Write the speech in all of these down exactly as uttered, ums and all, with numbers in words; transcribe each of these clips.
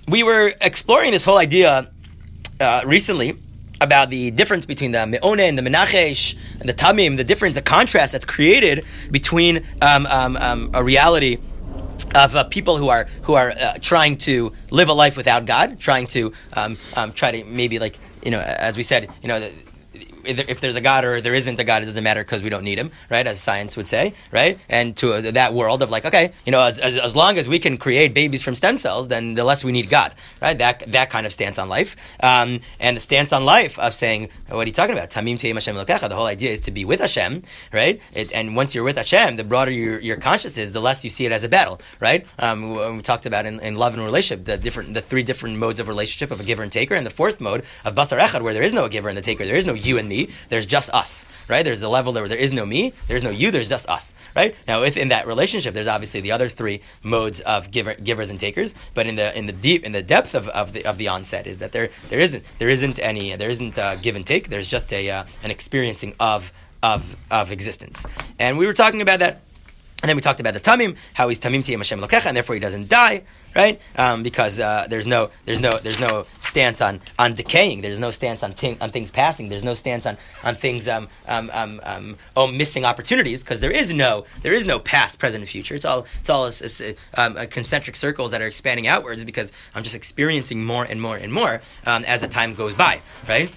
we were exploring this whole idea uh, recently about the difference between the Me'oneh and the Menachesh and the Tamim, the difference, the contrast that's created between um, um, um, a reality of uh, people who are who are uh, trying to live a life without God, trying to um, um, try to maybe like you know, as we said, you know. The, if there's a God or there isn't a God, it doesn't matter because we don't need him, right? As science would say, right? And to uh, that world of like, okay, you know, as, as as long as we can create babies from stem cells, then the less we need God, right? That that kind of stance on life, um, and the stance on life of saying, what are you talking about? Tamim teim Hashem Elokecha. The whole idea is to be with Hashem, right? It, and once you're with Hashem, the broader your your conscious is, the less you see it as a battle, right? Um, we, we talked about in, in love and relationship the different, the three different modes of relationship of a giver and taker, and the fourth mode of basar echad, where there is no giver and the taker, there is no you and me. There's just us, right? There's the level where there is no me, there's no you, there's just us, right? Now, within that relationship, there's obviously the other three modes of giver, givers and takers. But in the in the deep, in the depth of, of the of the onset, is that there there isn't there isn't any there isn't uh, give and take. There's just a uh, an experiencing of of of existence. And we were talking about that, and then we talked about the tamim, how he's tamim tiyem Hashem Elokecha, and therefore he doesn't die. Right, um, because uh, there's no, there's no, there's no stance on, on decaying. There's no stance on ting, on things passing. There's no stance on on things um, um, um, um, oh missing opportunities, because there is no, there is no past, present, and future. It's all, it's all a, a, um, a concentric circles that are expanding outwards, because I'm just experiencing more and more and more um, as the time goes by. Right.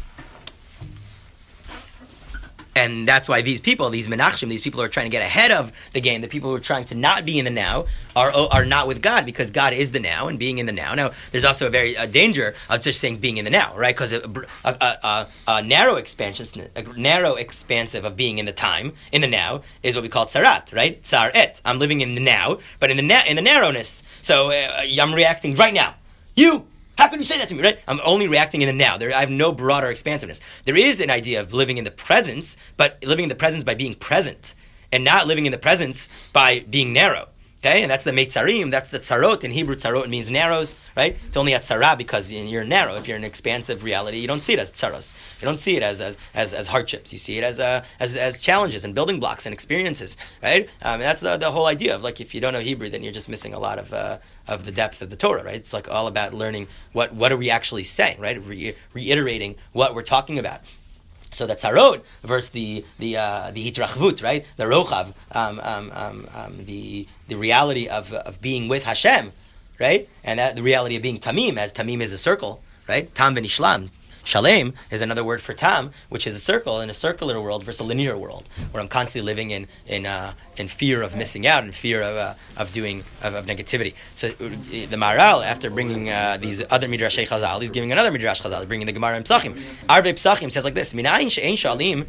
And that's why these people, these menachshim, these people who are trying to get ahead of the game, the people who are trying to not be in the now, are are not with God, because God is the now and being in the now. Now, there's also a very a danger of just saying being in the now, right? Because a, a, a, a narrow expansion, a narrow expansive of being in the time, in the now, is what we call tsarat, right? Tsar et. I'm living in the now, but in the na- in the narrowness. So uh, I'm reacting right now. You. How can you say that to me, right? I'm only reacting in the now. There, I have no broader expansiveness. There is an idea of living in the presence, but living in the presence by being present, and not living in the presence by being narrow. Okay, and that's the meitzarim, that's the tzarot. In Hebrew, tzarot means narrows, right? It's only a tzara because you're narrow. If you're in an expansive reality, you don't see it as tzaros. You don't see it as as, as, as hardships. You see it as, uh, as as challenges and building blocks and experiences, right? Um, and that's the, the whole idea of, like, if you don't know Hebrew, then you're just missing a lot of uh, of the depth of the Torah, right? It's like all about learning what, what are we actually saying, right? Re- reiterating what we're talking about. So the tzarot versus the the uh, the hitrachvut, right? The rochav, um, um, um, um, the the reality of of being with Hashem, right? And that the reality of being tamim, as tamim is a circle, right? Tam v'nishlam. Shalem is another word for tam, which is a circle, in a circular world versus a linear world, where I'm constantly living in in uh, in fear of missing out, in fear of uh, of doing of, of negativity. So the Maharal, after bringing uh, these other midrashei Chazal, he's giving another midrash Chazal, he's bringing the Gemara in Psachim. Arvei Psachim says like this: Minayin she'ein shalim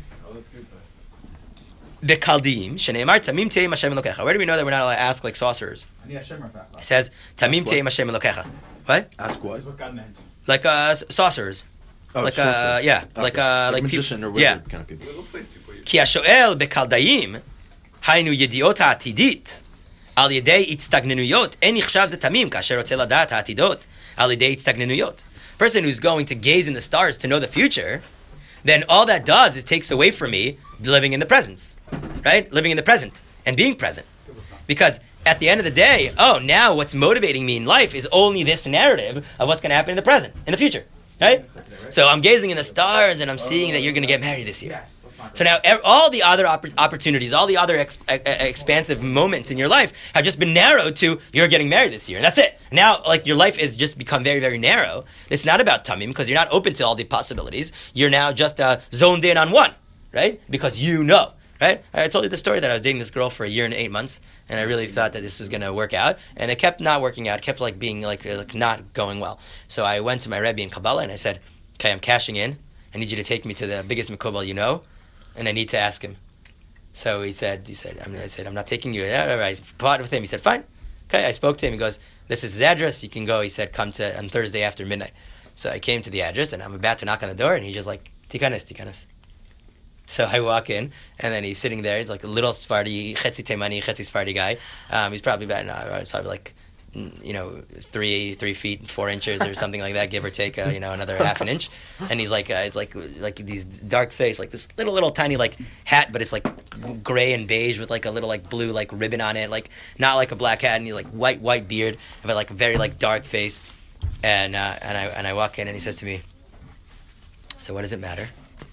bekaldiim sheneimar tamim teim Hashem Elokecha. Where do we know that we're not allowed to ask like sorcerers? It says tamim teim Hashem Elokecha. What? Ask what? Like uh, sorcerers. Oh, like sure, uh, sure. yeah, Okay. like uh, like, like magician peop- or wizard yeah. kind of people. Ki hashoel bekaldayim, haynu yediot ha'atidit, al yedei itztagnenuyot, en yichshav ze tamim, kasher rotze ladat ha'atidot, al yedei itztagnenuyot. Person who's going to gaze in the stars to know the future, then all that does is takes away from me living in the presence, right? Living in the present and being present. Because at the end of the day, oh, now what's motivating me in life is only this narrative of what's going to happen in the present, in the future. Right? So I'm gazing in the stars and I'm seeing that you're going to get married this year. So now all the other opp- opportunities, all the other ex- expansive moments in your life have just been narrowed to you're getting married this year. And that's it. Now, like, your life has just become very, very narrow. It's not about tamim because you're not open to all the possibilities. You're now just uh, zoned in on one, right? Because you know. Right? I told you the story that I was dating this girl for a year and eight months, and I really thought that this was going to work out, and it kept not working out. It kept like being like, like not going well. So I went to my Rebbe in Kabbalah and I said, "Okay, I'm cashing in. I need you to take me to the biggest mikobel you know, and I need to ask him." So he said, "He said, I, mean, I said, I'm not taking you." I fought with him. He said, "Fine." Okay, I spoke to him. He goes, "This is his address. You can go." He said, "Come to on Thursday after midnight." So I came to the address, and I'm about to knock on the door, and he's just like, "Tikanes, tikanes." So I walk in, and then he's sitting there. He's like a little Sephardi, Chetzi Teimani, Chetzi Sephardi guy. Um, he's probably about, no, he's probably like, you know, three three feet four inches or something like that, give or take, uh, you know, another half an inch. And he's like, uh, it's like like these dark face, like this little little tiny like hat, but it's like gray and beige with like a little like blue like ribbon on it, like not like a black hat, and he's like white white beard, but like a very like dark face. And uh, and I and I walk in and he says to me, "So what does it matter?"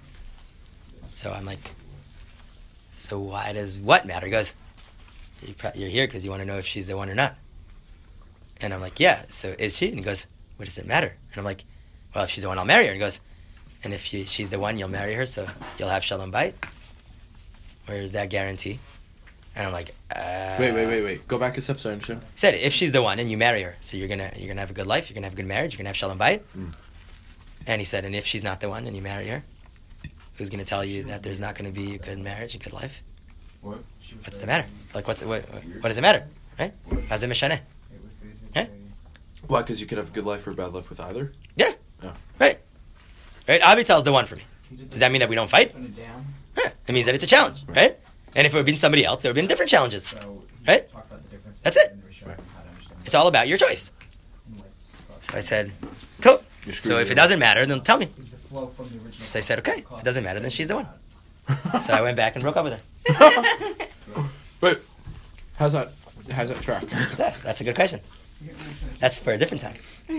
So I'm like, "So why does what matter?" He goes, "You're here because you want to know if she's the one or not." And I'm like, "Yeah, so is she?" And he goes, "What does it matter?" And I'm like, "Well, if she's the one, I'll marry her." And he goes, "And if you, she's the one, you'll marry her, so you'll have shalom bayit? Where is that guarantee?" And I'm like, uh, wait, wait, wait, wait. Go back a step so I understand. He said, if she's the one and you marry her, so you're gonna you're gonna have a good life, you're gonna have a good marriage, you're gonna have shalom bayit. Mm. And he said, and if she's not the one and you marry her, who's gonna tell you that there's not gonna be a good marriage, a good life? What? What's the matter? Like, what's what? What does it matter? Right? How's it mishaneh? Right? Why? Because you could have a good life or a bad life with either. Yeah. Yeah. Right. Right. Avital's the one for me. Does that mean that we don't fight? Yeah. It means that it's a challenge, right? And if it would have been somebody else, there would have been different challenges, right? That's it. Right. It's all about your choice. So I said, cool. So if it doesn't matter, then tell me. So I said, okay. If it doesn't matter, then she's the one. So I went back and broke up with her. Wait, how's that? How's that track? Yeah, that's a good question. That's for a different time.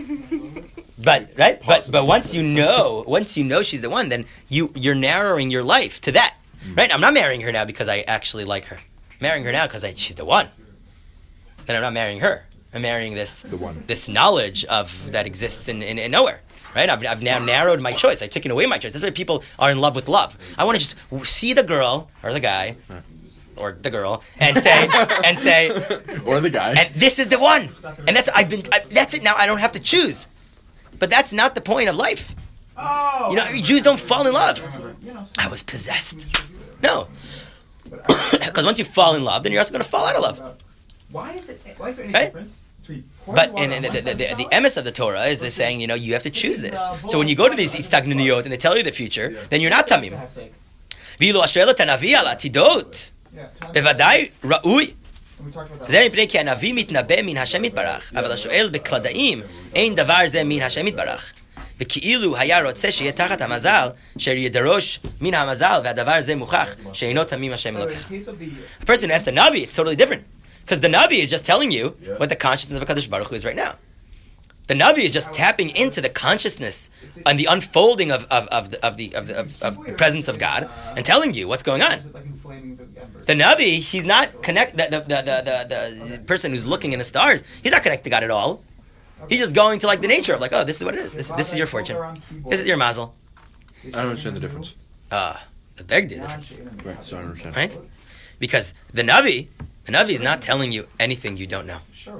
But right, but but once you know, once you know she's the one, then you you're narrowing your life to that. Right? I'm not marrying her now because I actually like her. I'm marrying her now because I, she's the one. Then I'm not marrying her. I'm marrying this The one. this knowledge of that exists in, in, in nowhere. Right? I've, I've now narrowed my choice. I've taken away my choice. That's why people are in love with love. I want to just see the girl or the guy or the girl and say and say Or the guy. and this is the one. And that's I've been I, that's it now. I don't have to choose. But that's not the point of life. Oh, You know, Jews don't fall in love. I was possessed. No. Because once you fall in love, then you're also going to fall out of love. Why is it? Why is there any Right? difference between But in, in the, the, the, the, the emes of the Torah is they're saying, you know, you have to choose this. So when you go to these istagnuniyot and they tell you the future, then you're not tamim. V'ilu ashelet hanavi al atidot, bevadai ra'ui. זה מפני כי הנביא מתנבא מן השם יתברך, אבל השואל בקלדאים אין דבר זה מן השם יתברך. וכאילו היה רוצה שיהיה תחת המזל, אשר ידרוש מן המזל, והדבר זה מוכח, שאינו תמים השם אלוקיך. A person who asks the Navi, it's totally different. Because the Navi is just telling you what the consciousness of HaKadosh Baruch Hu is right now. The Navi is just tapping into the consciousness and the unfolding of, of, of, the, of, the, of, the, of, of the presence of God and telling you what's going on. The Navi, he's not connect. The, the, the, the, the person who's looking in the stars, he's not connected to God at all. He's just going to like the nature of like, oh, this is what it is. This, this is your fortune. This is your mazel. I don't understand the difference. Ah, uh, the big difference, Right, so I don't understand. right? Because the Navi, the Navi is not telling you anything you don't know.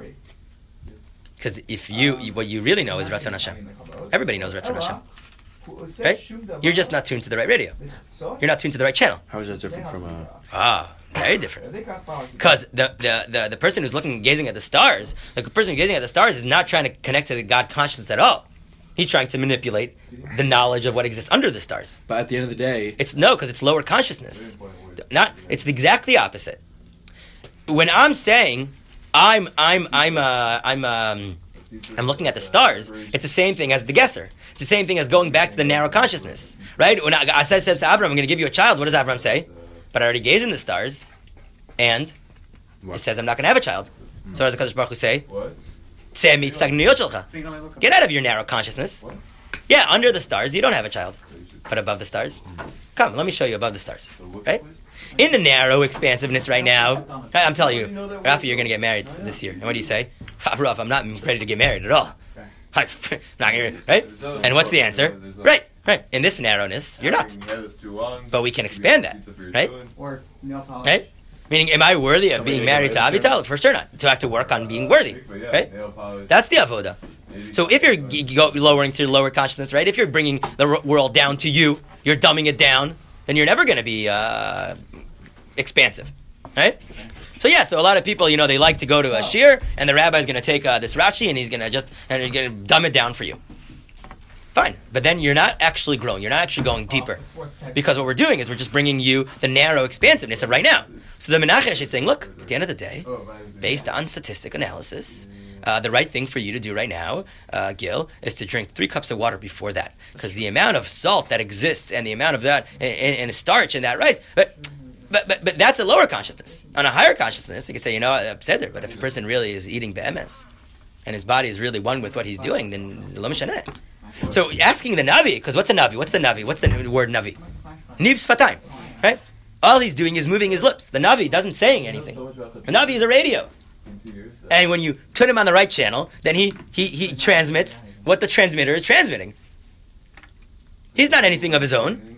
Because if you, what you really know is Ratzon Hashem. Everybody knows Ratzon Hashem. Right? You're just not tuned to the right radio. You're not tuned to the right channel. How is that different from uh Ah, very different. Because the, the, the, the person who's looking, gazing at the stars, like the person who's gazing at the stars is not trying to connect to the God consciousness at all. He's trying to manipulate the knowledge of what exists under the stars. But at the end of the day, It's no, because it's lower consciousness. Not, it's the exact the opposite. When I'm saying I'm I'm I'm uh, I'm um, I'm looking at the stars, it's the same thing as the guesser. It's the same thing as going back to the narrow consciousness, right? When I, I said to Abraham, I'm going to give you a child, what does Abraham say? But I already gaze in the stars, and What? it says I'm not going to have a child. So what does the Kadosh Baruch Hu say? What? Get out of your narrow consciousness. Yeah, under the stars, you don't have a child. But above the stars? Come, let me show you above the stars. Right? In the narrow expansiveness right now, I'm telling you, Rafi, you're going to get married this year. And what do you say? Ah, Rav, I'm not ready to get married at all. Like, not gonna, right? And what's the answer? Right, right. In this narrowness, you're not. But we can expand that, right? Or nail polish. Right? Meaning, am I worthy of being married to Avital? For sure not. So I have to work on being worthy, right? That's the avoda. So if you're g- go lowering to lower consciousness, right? If you're bringing the r- world down to you, you're dumbing it down, then you're never going to be uh, expansive, right? So yeah, so a lot of people, you know, they like to go to a shir, and the rabbi's going to take uh, this Rashi, and he's going to just and he's going to dumb it down for you. Fine, but then you're not actually growing. You're not actually going deeper, because what we're doing is we're just bringing you the narrow expansiveness of right now. So the Menachesh is saying, look, at the end of the day, based on statistic analysis, uh, the right thing for you to do right now, uh, Gil, is to drink three cups of water before that, because the amount of salt that exists and the amount of that and, and starch and that rice, but. But, but but that's a lower consciousness. On a higher consciousness, you can say, you know, I'm upset there, but if a person really is eating B M S, and his body is really one with what he's doing, then lo mishaneh. So asking the Navi, because what's a Navi? What's the Navi? What's the word Navi? Niv sfatayim, right? All he's doing is moving his lips. The Navi doesn't saying anything. The Navi is a radio. And when you turn him on the right channel, then he, he, he transmits what the transmitter is transmitting. He's not anything of his own.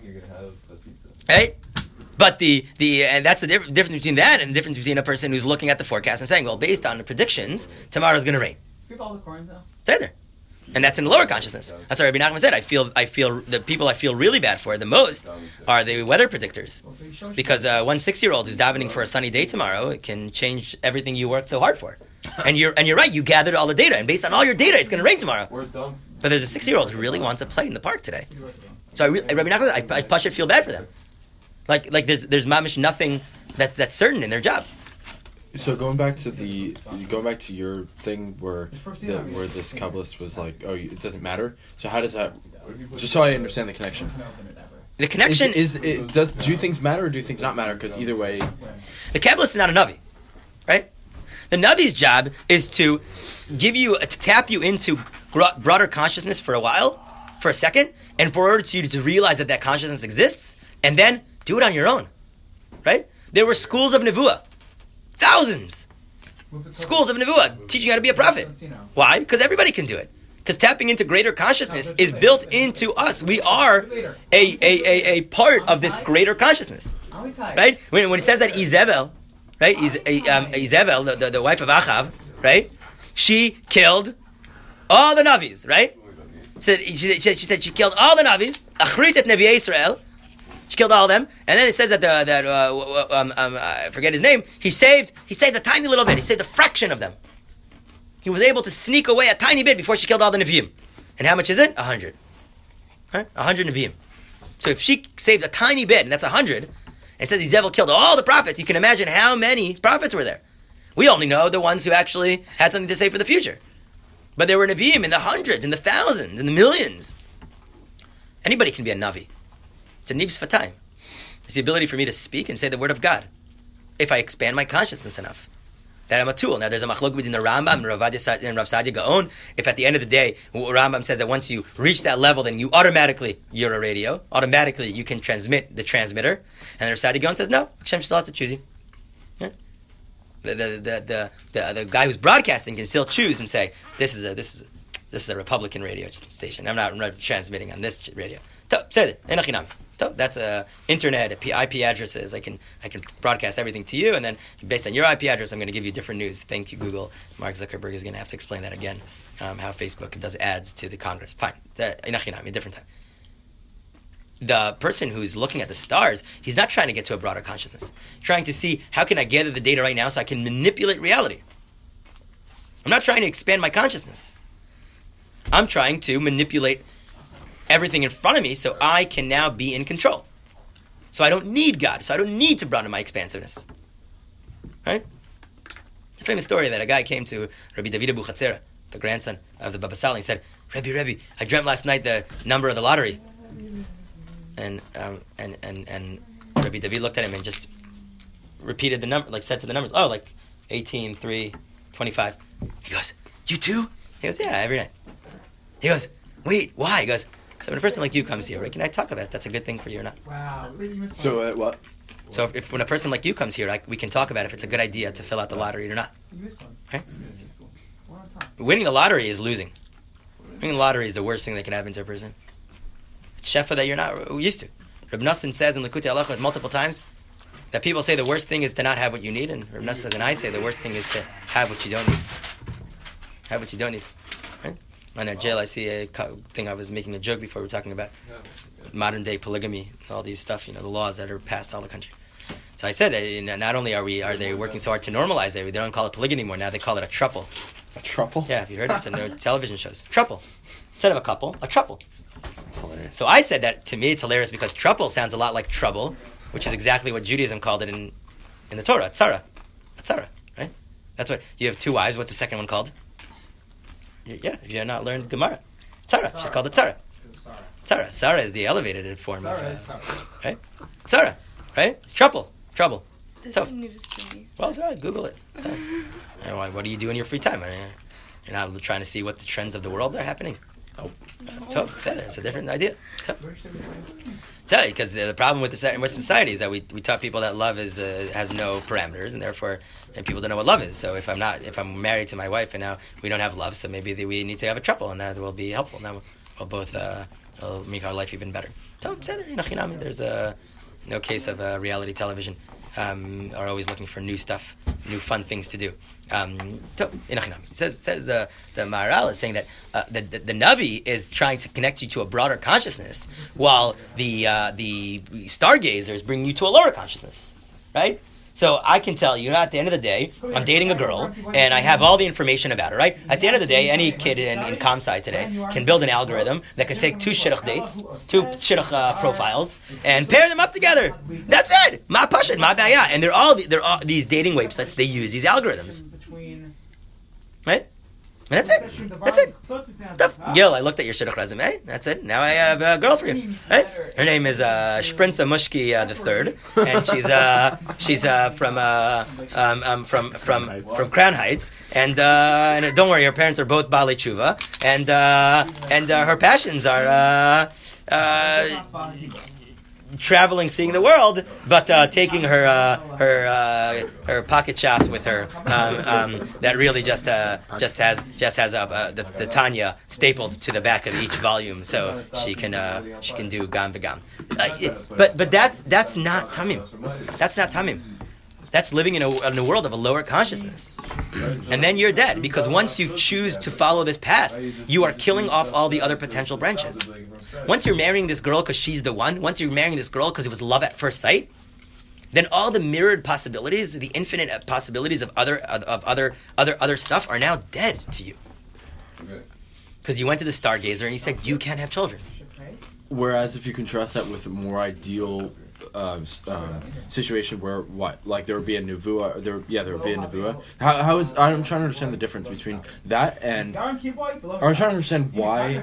Right? But the, the and that's the diff- difference between that and the difference between a person who's looking at the forecast and saying, well, based on the predictions, tomorrow's going to rain. Give all the coins now. It's there. And that's in the lower consciousness. That's what Rabbi Nachman said. I feel, I feel the people I feel really bad for the most are the weather predictors, because uh, one six-year-old who's davening for a sunny day tomorrow, it can change everything you worked so hard for. And you're and you're right. You gathered all the data, and based on all your data, it's going to rain tomorrow. But there's a six-year-old who really wants to play in the park today. So I, re- Rabbi Nachman, I, I Pashut feel bad for them. Like like there's there's mamish nothing that's that's certain in their job. So going back to the going back to your thing where the, where this Kabbalist was like, oh, it doesn't matter. So how does that? Just so I understand the connection. The connection is, is it does do things matter or do things not matter? Because either way, the Kabbalist is not a Navi, right? The Navi's job is to give you to tap you into broader consciousness for a while, for a second, and for order to you to realize that that consciousness exists, and then do it on your own, right? There were schools of Nevuah. Thousands. Schools of Nevuah teaching how to be a prophet. Why? Because everybody can do it. Because tapping into greater consciousness is built into us. We are a, a, a, a part of this greater consciousness. Right? When, when it says that Izebel, right? Iz, um, Izebel, the, the, the wife of Achav, right? She killed all the Navis, right? She said she, she, she said she killed all the Navis. Achrit et Nevi'ei Israel. She killed all of them, and then it says that the, that uh, um, um, I forget his name. He saved he saved a tiny little bit. He saved a fraction of them. He was able to sneak away a tiny bit before she killed all the Nevi'im. And how much is it? A hundred. Right? A hundred Nevi'im. So if she saved a tiny bit, and that's a hundred, and it says Izebel killed all the prophets, you can imagine how many prophets were there. We only know the ones who actually had something to say for the future. But there were Nevi'im in the hundreds, in the thousands, in the millions. Anybody can be a Navi. It's a niv sfatayim. It's the ability for me to speak and say the word of God, if I expand my consciousness enough. That I'm a tool. Now there's a machlok between the Rambam and Rav Sadia Gaon. If at the end of the day, Rambam says that once you reach that level, then you automatically, you're a radio. Automatically you can transmit the transmitter. And Rav Sadia Gaon says, no, Hashem still has to choose you. Yeah. The, the, the, the, the, the guy who's broadcasting can still choose and say, this is a, this is a, this is a Republican radio station. I'm not, I'm not transmitting on this radio. So, say it. Enochinam. So that's a internet, a I P addresses. I can I can broadcast everything to you, and then based on your I P address, I'm going to give you different news. Thank you, Google. Mark Zuckerberg is going to have to explain that again, um, how Facebook does ads to the Congress. Fine, inachinam, a different time. The person who's looking at the stars, he's not trying to get to a broader consciousness. Trying to see, how can I gather the data right now so I can manipulate reality? I'm not trying to expand my consciousness. I'm trying to manipulate everything in front of me so I can now be in control. So I don't need God. So I don't need to broaden my expansiveness. Right? The famous story that a guy came to Rabbi David Abuchatzera, the grandson of the Baba Sali, and said, Rebbe, Rebbe, I dreamt last night the number of the lottery. And um, and, and, and Rabbi David looked at him and just repeated the number, like said to the numbers, oh, like eighteen, three, twenty-five. He goes, you too? He goes, yeah, every night. He goes, wait, why? He goes, so when a person like you comes here, right, can I talk about it? That's a good thing for you or not? Wow. So uh, what? So if, if when a person like you comes here, like, we can talk about if it's a good idea to fill out the lottery or not. You missed one. Right? Winning the lottery is losing. Winning the lottery is the worst thing that can happen to a person. It's shefa that you're not used to. Reb Nassim says in Likutei Halachot multiple times that people say the worst thing is to not have what you need, and Reb Nassim says, and I say the worst thing is to have what you don't need. Have what you don't need. Right? On a jail, I see a thing I was making a joke before we were talking about modern day polygamy, all these stuff, you know, the laws that are passed all the country. So I said that not only are we are they working so hard to normalize it, they don't call it polygamy anymore. Now they call it a throuple. A throuple? Yeah, have you heard it? It's in their television shows. Throuple. Instead of a couple, a throuple. That's hilarious. So I said that, to me it's hilarious because throuple sounds a lot like trouble, which is exactly what Judaism called it in in the Torah, tzara. A tzara, right? That's what, you have two wives, what's the second one called? Yeah, if you have not learned Gemara. Tzara, she's called a tzara. Tzara. Tzara is the elevated form of, uh, right? Tzara, right? It's trouble. Trouble. This So, is news to me. well, it's all right. Google it. So, what do you do in your free time? Are you, You're not trying to see what the trends of the world are happening. Nope. Top, it's a different idea. Top. Tell you, because the problem with the Western society is that we we taught people that love is uh, has no parameters, and therefore, and people don't know what love is. So if I'm not, if I'm married to my wife, and now we don't have love, so maybe the, we need to have a trouble, and that will be helpful. Now we'll both uh, will make our life even better. Top, there's a no case of uh, reality television. Um, are always looking for new stuff, new fun things to do. Um, so, it says, says the the Maharal is saying that uh, the, the the Navi is trying to connect you to a broader consciousness, while the uh, the stargazer is bringing you to a lower consciousness, right? So I can tell you, at the end of the day, I'm dating a girl, and I have all the information about her, right? At the end of the day, any kid in, in ComSci today can build an algorithm that can take two shidduch dates, two shidduch uh, profiles, and pair them up together. That's it! Ma pashut, ma baya. And they're all, they're all these dating websites, they use these algorithms. Right? And that's it. That's it. Gil, I looked at your shidduch resume. That's it. Now I have a girl for you. Right? Her name is uh, Shprinza Mushki uh, the third, and she's uh, she's uh, from uh, um, um, from from from Crown Heights. And uh, and don't worry, her parents are both Baalei Tshuva, and uh, and uh, her passions are. Uh, uh, traveling, seeing the world, but uh, taking her uh, her uh, her pocket chas with her um, um, that really just uh, just has just has a, uh, the, the Tanya stapled to the back of each volume, so she can uh, she can do gam v'gam. Uh, but but that's that's not tamim. That's not tamim. That's living in a, in a world of a lower consciousness. And then you're dead, because once you choose to follow this path, you are killing off all the other potential branches. Once you're marrying this girl because she's the one, once you're marrying this girl because it was love at first sight, then all the mirrored possibilities, the infinite possibilities of other of, of other other other stuff are now dead to you. Because you went to the stargazer and he said, you can't have children. Whereas if you contrast that with a more ideal um, um, situation where what, like there would be a nevuah, there, yeah, there would be a nevuah. How, how is I'm trying to understand the difference between that and I'm trying to understand why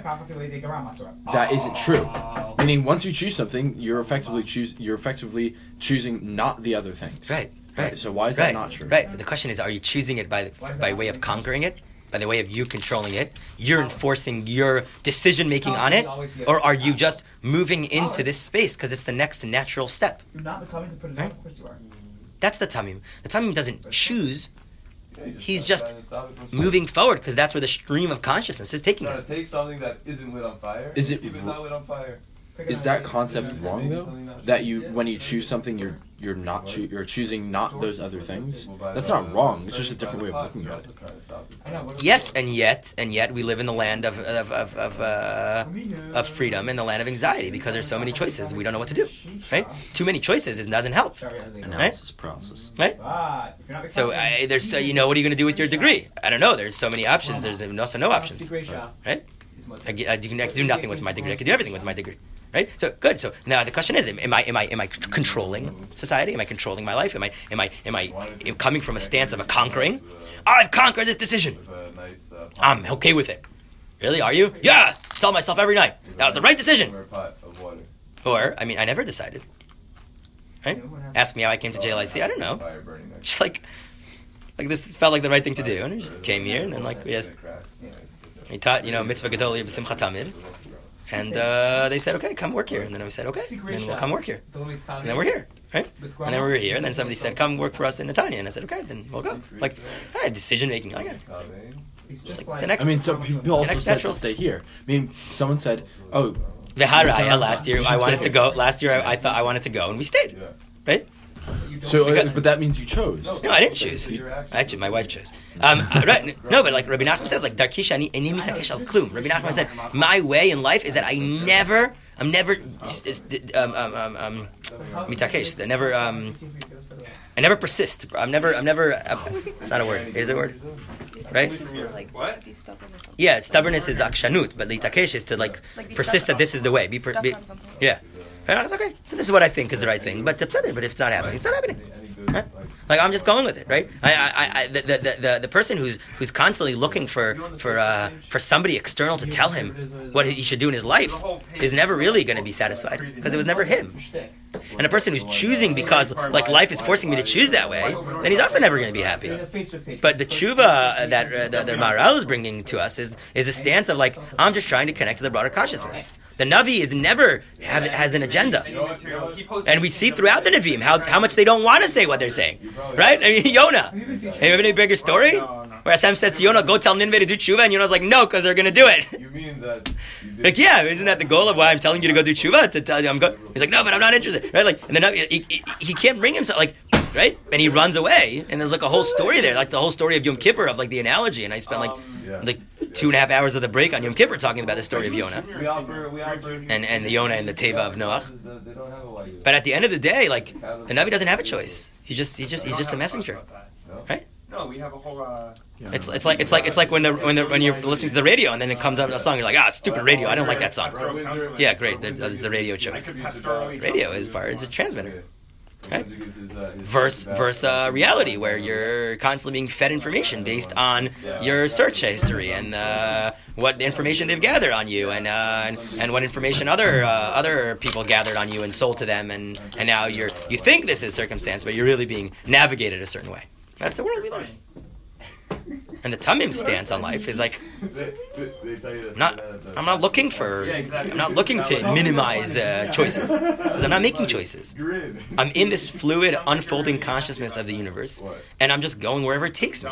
that isn't true. Meaning, once you choose something, you're effectively choose you're effectively choosing not the other things. Right. Right. right. So why is right, that not true? Right. But the question is, are you choosing it by by way of conquering it? By the way of you controlling it, you're enforcing your decision making on it, or are you just moving into this space because it's the next natural step? Right? That's the tamim. The tamim doesn't choose; he's just moving forward because that's where the stream of consciousness is taking him. Take something that isn't lit on fire. Is it? If it's not lit on fire. Is that concept wrong though? That you, when you choose something, you're you're not choo- you're choosing not those other things. That's not wrong. It's just a different way of looking at it. Yes, and yet, and yet, we live in the land of of of of, uh, of freedom, and the land of anxiety, because there's so many choices. We don't know what to do. Right? Too many choices is doesn't help. Analysis paralysis. Right? So I, there's so you know what are you going to do with your degree? I don't know. There's so many options. There's also no options. Right? I, I, I can do nothing with my degree. I can do everything with my degree. Right? So good. So now the question is: Am I am I am I controlling society? Am I controlling my life? Am I am I am I coming from a stance of a conquering? I've conquered this decision. I'm okay with it. Really? Are you? Yeah. Tell myself every night that was the right decision. Or I mean, I never decided. Right? Ask me how I came to J L I C. I don't know. Just like like this felt like the right thing to do, and I just came here, and then like yes, he taught you know mitzvah gadol b'simcha tamid. And uh, they said, okay, come work here. And then we said, okay, then we'll come work here. And then we're here, right? And then we were here. And then somebody said, come work for us in Netanya. And I said, okay, then we'll go. Like, all right, decision making. Okay. Just like the next. I mean, so people also said to stay here. I mean, someone said, oh. Viharaya last year, I wanted to go. Last year, I, I thought I wanted to go, and we stayed, right? So, uh, but that means you chose. No, I didn't choose. Actually, my wife chose. Um, right, no, but like Rabbi Nachman says, like Darki shani eni mitakesh al klum. Rabbi Nachman said, my way in life is that I never, I'm never, um, um, um, um mitakesh. I never, um, I never persist. I'm never, I'm never. Uh, it's not a word. Is it a word? Right? What? Yeah, stubbornness is akshanut, but litakesh is to like, like persist that this is the way. Be, per, be yeah. And I was okay. So this is what I think is the right thing. But but if it's not happening, it's not happening. Right? Like I'm just going with it, right? I, I, I the, the, the, the person who's who's constantly looking for for uh, for somebody external to tell him what he should do in his life is never really going to be satisfied because it was never him. And a person who's choosing because like life is forcing me to choose that way, then he's also never going to be happy. There's a Facebook page. But the tshuva that uh, that, that Maharal is bringing to us is is a stance of like, I'm just trying to connect to the broader consciousness. The Navi is never have, has an agenda. And we see throughout the Nevi'im how, how much they don't want to say what they're saying. Right? I mean, Yonah. Hey, you have any bigger story? Where Hashem says to Yonah, go tell Nineveh to do tshuva, and Yonah's like, no, because they're going to do it. You mean that? You did Like, yeah, isn't that the goal of why I'm telling you to go do tshuva? To tell you I'm go. He's like, no, but I'm not interested. Right? Like, and then he, he, he can't bring himself, like, right? And he runs away, and there's like a whole story there, like the whole story of Yom Kippur, of like the analogy, and I spent like, yeah. like two and a half hours of the break on Yom Kippur talking about the story of Yonah. We offer, we offer, And, and the Yonah and the Teva of Noach. They don't have a like. But at the end of the day, like, the Navi doesn't have a choice. He just, he's just, he's just a messenger, right? No, we have a whole. Uh, It's, it's like, it's like, it's like when the, when the, when you're listening to the radio and then it comes up a song, you're like, ah, it's stupid radio. I don't like that song. Yeah, great. The, the, the radio choice. Radio is part. It's a transmitter. Right? Verse, verse uh, reality, where you're constantly being fed information based on your search history and uh, what information they've gathered on you, and uh, and, and what information other uh, other people gathered on you and sold to them, and, and now you're you think this is circumstance, but you're really being navigated a certain way. That's the world we live in. And the Tamim stance on life is like, I'm not, I'm not looking for, I'm not looking to minimize uh, choices, because I'm not making choices. I'm in this fluid, unfolding consciousness of the universe, and I'm just going wherever it takes me.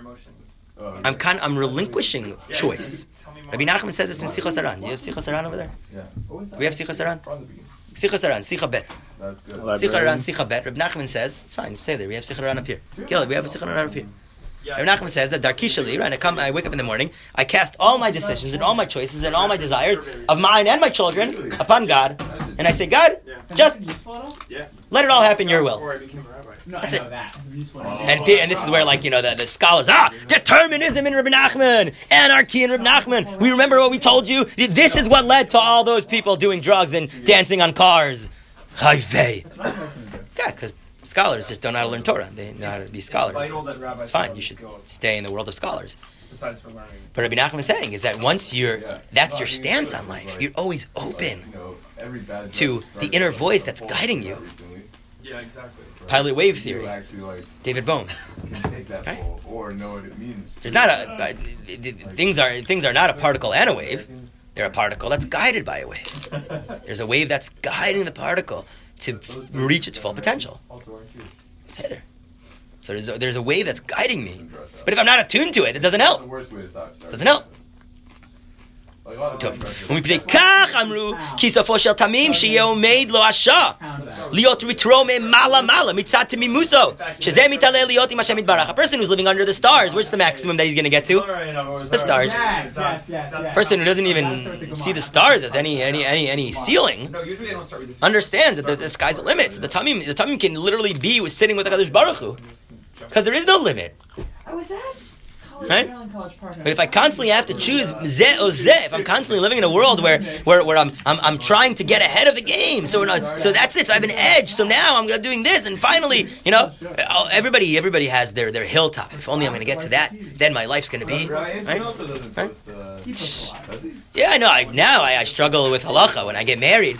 I'm kind, I'm relinquishing choice. Rabbi Nachman says this in Sichos Aran. Do you have Sichos Aran over there? Yeah. We have Sichos Aran. Sichos Aran, Sicha Bet. That's good. Sicha Aran, Sicha Bet. Rabbi Nachman says, it's fine, stay there. We have Sicha Aran up here. Gil, we have a Sicha Aran up here. Rabbi Nachman says that Darki Shali, right? I come, I wake up in the morning, I cast all my decisions and all my choices and all my desires of mine and my children upon God, and I say, God, just let it all happen your will. No, That's I it. know that. And, and this is where, like, you know, the, the scholars, ah, determinism in Rabbi Nachman, anarchy in Rabbi Nachman. We remember what we told you. This is what led to all those people doing drugs and dancing on cars. Chai vei. Yeah, because scholars just don't know how to learn Torah. They know how to be scholars. It's, it's fine. You should stay in the world of scholars. Besides for learning. But Rabbi Nachman is saying is that once you're, that's your stance on life. You're always open to the inner voice that's guiding you. Yeah, exactly. Pilot wave theory. Actually, like, David Bohm. take that Right? full or know what it means. There's not a, uh, th- th- things are things are not a particle and a wave. They're a particle that's guided by a wave. There's a wave that's guiding the particle to f- reach its full potential. Also, aren't you? It's Heather. So there's a, there's a wave that's guiding me. But if I'm not attuned to it, it doesn't The help. worst way to start. start. Doesn't help. Like, a lot of טוב. times- ומפני כך אמרו, כי סופו של תמים שיהיה עומד לו השעה. להיות retro מעלה מעלה, מצד תמימוסו, שזה מתעלה להיות עם השם יתברך. A person who's living under the stars, where's the maximum that he's going to get to? The stars. Yes, yes, yes, yes. Person who doesn't even see the stars as any any any any ceiling No, usually I don't start with this. understands that the, the sky's a limit. So the tamim the tamim can literally be with sitting with the Kadosh Baruch Hu, because there is no limit. I was at College, Right? Maryland College Park. But if I constantly have to choose zeh or zeh, if I'm constantly living in a world where where, where I'm, I'm I'm trying to get ahead of the game, so we're not, so that's it. So I have an edge. So now I'm doing this, and finally, you know, everybody everybody has their their hilltop. If only I'm going to get to that, then my life's going to be. Right? Right? He also doesn't Right? post, uh, does he? Yeah, I know. I, now I, I struggle with halacha when I get married.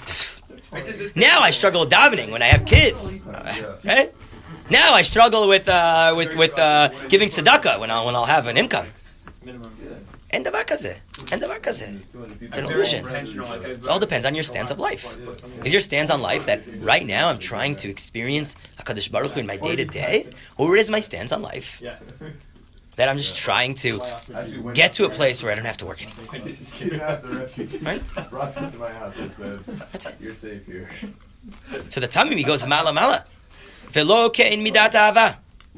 Now I struggle with davening when I have kids. Right? Now I struggle with uh, with with uh, giving tzedakah when I'll when I'll have an income. Minimum. And davar kazeh. And davar kazeh. It's an illusion. It all depends on your stance of life. Is your stance on life that right now I'm trying to experience HaKadosh Baruch Hu in my day to day, or is my stance on life Yes. that I'm just trying to get to a place where I don't have to work anymore? Get out the refugee. Right? Brought me to my house and said, That's it. "You're safe here." So the Tamim, he goes mala mala. Velo kein midat ahava.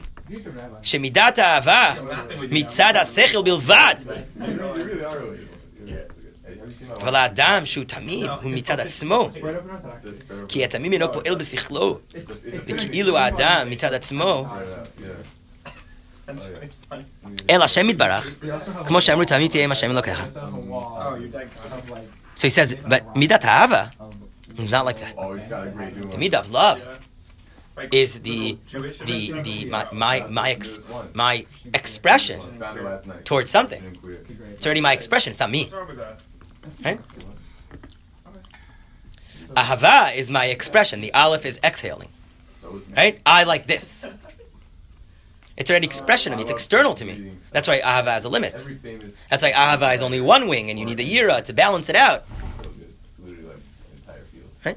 שמידת האהבה מצד השכל בלבד, You really, you really are really. Hey, have you seen my אבל האדם שהוא תמים הוא מצד עצמו, Right up in Orthodox. כי התמים אינו פועל בשכלו, It's, it's וכאילו האדם מצד עצמו Yeah, yeah. אל השם יתברך, כמו שאמרו תמים תהיה עם השם אלוקיך. on the wall Oh, you're dead. of like So he says, but מידת האהבה is not like that. Always got a great new The one. midah of love Like, is the Jewish- the the my my my, ex, my expression Found it last night. towards something. Didn't quit. It's already my expression. It's not me. What's wrong with that? Right? Ahava is my expression. The aleph is exhaling. Right? I like this. It's already expression of me. It's external to me. That's why ahava has a limit. Every famous. That's why ahava is only one wing, and you need the yira to balance it out. So good. It's literally like an entire field. Right?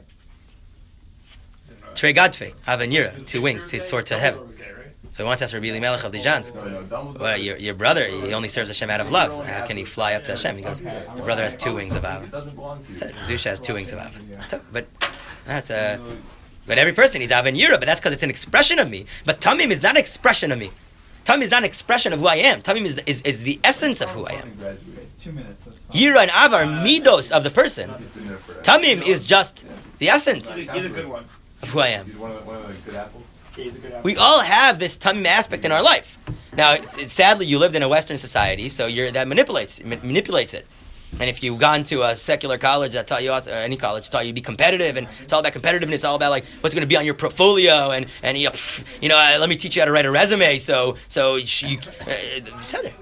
Trei gadfe, ahava and yira, two wings to soar to heaven. So he wants to ask Rabbi Elimelech of the Jans. No, no, Dumbledore- Well, your, your brother, he only serves Hashem out of love. How can he fly up to Hashem? He goes, your brother has two wings of It ahava. doesn't belong to you. So Zusha has two wings of ahava. So, But that's uh, but every person needs ahava and yira, but that's because it's an expression of me. But tamim is not an expression of me. Tamim is not an expression of who I am. Tamim is the, is, is the essence of who I am. It's two minutes. That's fine. Yira and ahava are midos of the person. It's in there for- Tamim is just the essence He's a good one. of who I am. He's one of the, one of the good apples. He's a good apple. We all have this tamim aspect in our life. Now, it's, it's, sadly, you lived in a Western society, so you're, that manipulates ma- manipulates it. And if you've gone to a secular college that taught you, also, or any college, taught you to be competitive, and it's all about competitiveness, all about like what's going to be on your portfolio, and and you know, pff, you know uh, let me teach you how to write a resume. So so you, you uh, said it.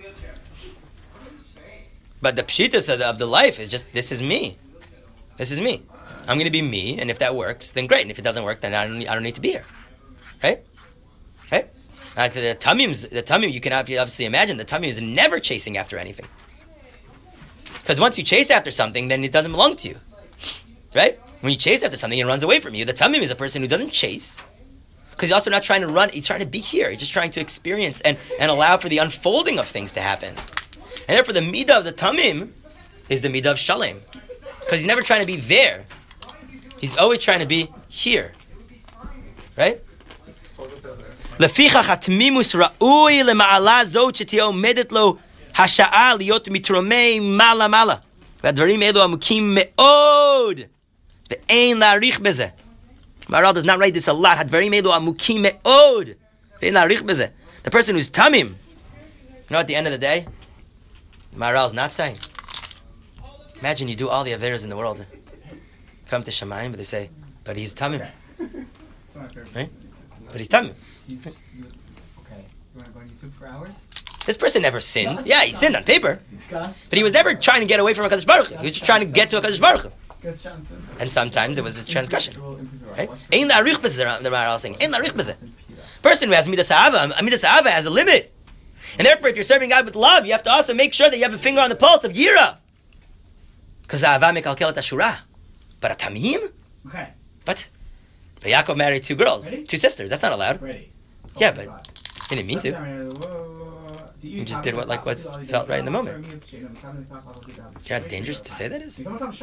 But the pshitas of the, of the life is just this is me, this is me. I'm going to be me, and if that works, then great. And if it doesn't work, then I don't need, I don't need to be here, right? Right? Uh, the tamim, the tamim, you can obviously imagine the tamim is never chasing after anything. Because once you chase after something, then it doesn't belong to you. Right? When you chase after something, it runs away from you. The tamim is a person who doesn't chase. Because he's also not trying to run, he's trying to be here. He's just trying to experience and, and allow for the unfolding of things to happen. And therefore the midah of the tamim is the midah of shalem. Because he's never trying to be there. He's always trying to be here. Right? לפיכך התמימוס ראוי למעלה זאת שתהיה עומדת לו השעה להיות מתרומם מעלה מעלה. והדברים אלו עמוקים מאוד, ואין להעריך בזה. Maharal does not write this a lot. הדברים אלו עמוקים מאוד, ואין להעריך בזה. The person who's tamim, you know, at the end of the day, Maharal is not saying. Imagine you do all the averas in the world, come to Shamayim, but they say, but he's tamim, right? But he's tamim. He's, you, okay. You want to go on YouTube for hours? This person never sinned. Yeah, he sinned on paper. But he was never trying to get away from HaKadosh Baruch Hu. He was just trying to get to HaKadosh Baruch Hu. Gus Johnson. And sometimes it was a transgression. Right? Ein la'arich b'zeh, the Maharal is saying. Ein la'arich b'zeh. Person who has midas ha'ava, midas ha'ava has a limit. And therefore, if you're serving God with love, you have to also make sure that you have a finger on the pulse of yira. Because ha'ava mekalkelet ha'shura. But a tamim? Okay. But, but Yaakov married two girls, Ready? two sisters. That's not allowed. Ready. Yeah, but he didn't mean to. You You just did what like what's felt right in the moment. You know how dangerous to say that is?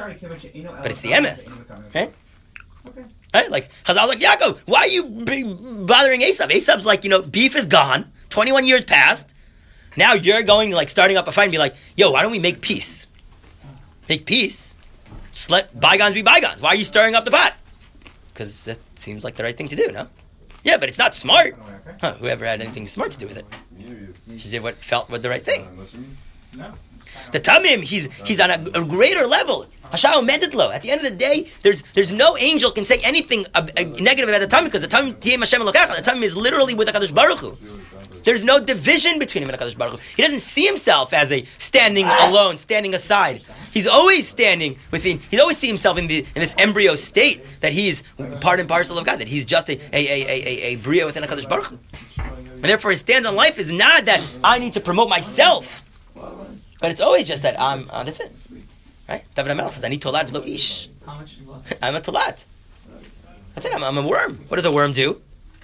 But it's the M S. Right? Okay. Right? Like, Chazal was like, Yaakov, why are you b- bothering Esav? Esav's like, you know, beef is gone. twenty-one years passed. Now you're going, like, starting up a fight and be like, yo, why don't we make peace? Make peace? Just let bygones be bygones. Why are you stirring up the pot? Because it seems like the right thing to do, no? Yeah, but it's not smart. Huh, whoever had anything smart to do with it. She did what felt was the right thing. No. The Tamim, he's he's on a, a greater level. Hashao meditlo. At the end of the day, there's there's no angel can say anything uh, uh, negative about the Tamim because the Tamim Tiyem Hashem Elokecha. The Tamim is literally with HaKadosh Baruch Hu. There's no division between him and HaKadosh Baruch Hu. He doesn't see himself as a standing alone, standing aside. He's always standing within. He always see himself in the in this embryo state that he's part and parcel of God. That he's just a a a a, a bria within HaKadosh Baruch Hu. And therefore, his stance on life is not that I need to promote myself, but it's always just that I'm. Uh, that's it, right? David HaMelech says, "I need tolat v'lo ish." How much do you want? I'm a tolat. That's it. I'm, I'm a worm. What does a worm do?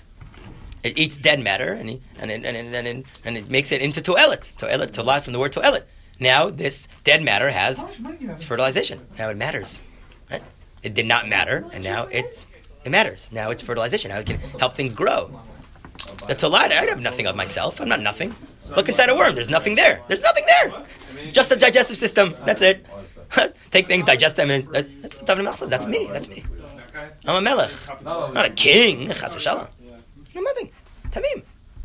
It eats dead matter and he, and and and and, and, and it makes it into toelet. Toelet, tolat from the word toelet. Now this dead matter has How much money do you have? its fertilization. Now it matters, right? It did not matter, and now it's it matters. Now it's fertilization. Now it can help things grow. The tolat, I have nothing of myself. I'm not nothing. Look inside a worm. There's nothing there. There's nothing there. Just a digestive system. That's it. Take things, digest them, and that, that's me. That's me. I'm a melech, not a king. Chas v'shalom. I'm nothing. Tamim.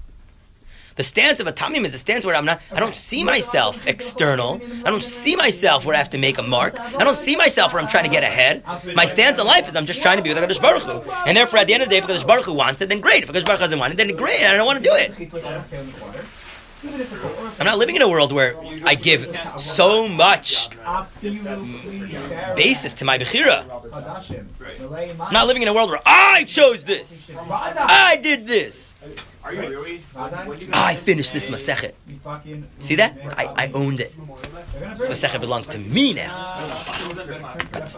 The stance of a tamim is a stance where I'm not. I don't see myself external. I don't see myself where I have to make a mark. I don't see myself where I'm trying to get ahead. My stance in life is I'm just trying to be with HaKadosh Baruch Hu. And therefore, at the end of the day, if HaKadosh Baruch Hu wants it, then great. If HaKadosh Baruch Hu doesn't want it, then great. I don't want to do it. Even if it, or if I'm not living in a world where I give so much basis to my bechira. I'm not living in a world where I chose this. I did this. Are you really? I finished this Masechet. See that? I, I owned it. This Masechet belongs to me now. But,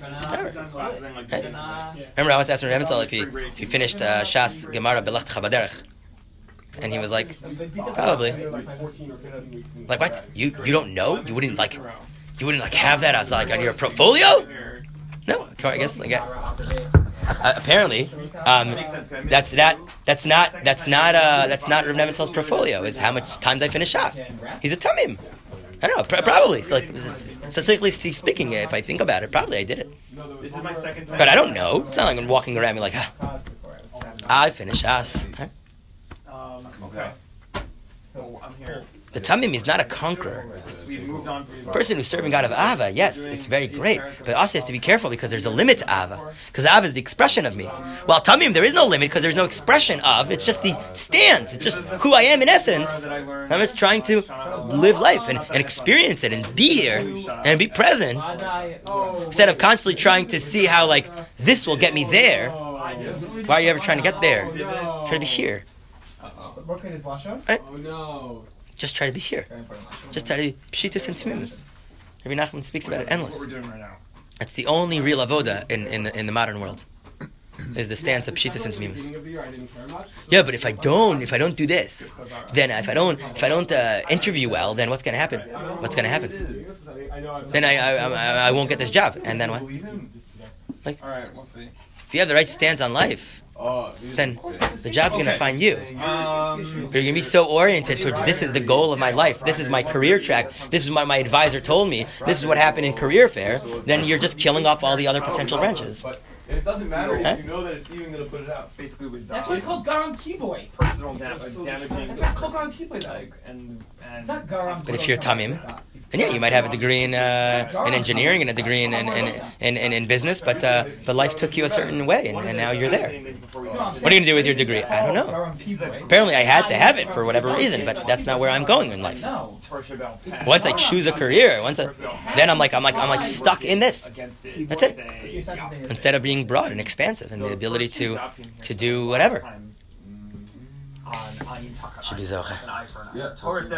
remember, I was asking Revental if he, if he finished uh, Shas Gemara Belachtacha Baderech. And he was like, probably. Like, what? You you don't know? You wouldn't like you wouldn't like have that as like on your portfolio? No, I guess like yeah. Uh, apparently, um, that's that. That's not. That's not. Uh, that's not Rav Nebenzahl's portfolio. Is how much times I finish Shas. He's a tamim. I don't know. Pr- probably. So, like, statistically speaking, if I think about it, probably I did it. This is my second time. But I don't know. It's not like I'm walking around me like, ah, I finish Shas. Huh? Um, okay. So I'm here. The tamim is not a conqueror. We moved on from Person who's serving God of Ava, yes, it's very great, but also has to be careful because there's a limit to Ava. Because Ava is the expression of me. While Tamim, there is no limit because there's no expression of. It's just the stance. It's just who I am in essence. I'm just trying to live life and, and experience it and be here and be present instead of constantly trying to see how like this will get me there. Why are you ever trying to get there? Try to be here. Right? Oh no. Just try to be here. Just try to be pshitus and timimus. Rabbi Nachman speaks about it endless. what we're doing right now. That's the only real avoda in, in, the, in the modern world. Is the stance of pshitus and timimus. Yeah, but if I don't, if I don't do this, then if I don't, if I don't uh, interview well, then what's going to happen? What's going to happen? Then I, I, I, I won't get this job, and then what? Like, All right, we'll see. if you have the right stance on life, then the job's going to find you. Um, You're going to be so oriented towards this is the goal of my life. This is my career track. This is what my advisor told me. This is what happened in career fair. Then you're just killing off all the other potential branches. But it doesn't matter Huh? if you know that it's even going to put it out. basically with That's uh, why it's called Garam Kiboy. personal dam- uh, damaging. That's why it's called Garam Kiboy. like, and and It's not Garam. But if you're Tamim, then yeah, you might have a degree in uh, in engineering and a degree in in, in, in, in, in business, but uh, but life took you a certain way, and, and now you're there. What are you going to do with your degree? I don't know. Apparently, I had to have it for whatever reason, but that's not where I'm going in life. No. Once I choose a career, once I, then I'm like I'm like I'm like stuck in this. That's it. Instead of being broad and expansive and the ability to to do whatever. Should be zoche. Yeah. Torah says